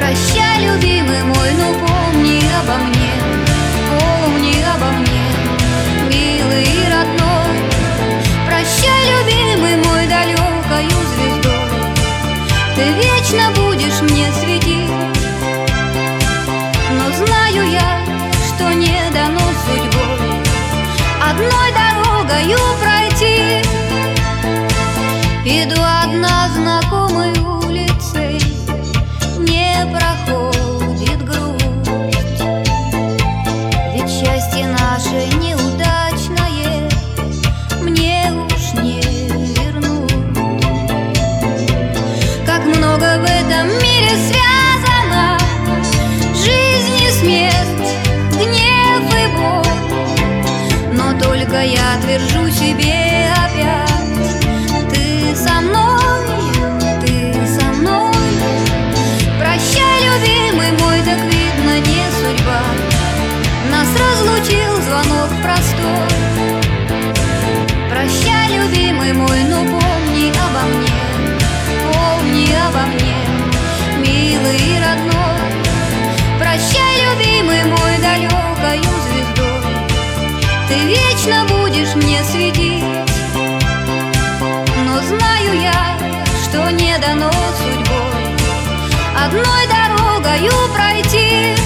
Прощай, любимый мой, ну помни обо мне, милый и родной. Прощай, любимый мой, далекою звездой, ты вечно будешь мне светить. Но знаю я, что не дано судьбой одной дорогою пройти. Иду одна знакомой улицей, не проходит грусть, ведь счастье наше неудачное мне уж не вернуть. Как много в этом мире связано, жизнь и смерть, гнев и боль, но только я твержу себе опять: ты со мной, ты со мной. Прощай, любимый мой, так видно не судьба, нас разлучил звонок простой. Прощай, любимый мой, ну помни обо мне, милый и родной. Прощай, любимый мой, далекою звездой, ты вечно будешь мне светить. Но знаю я, что не дано судьбой одной дорогою пройти.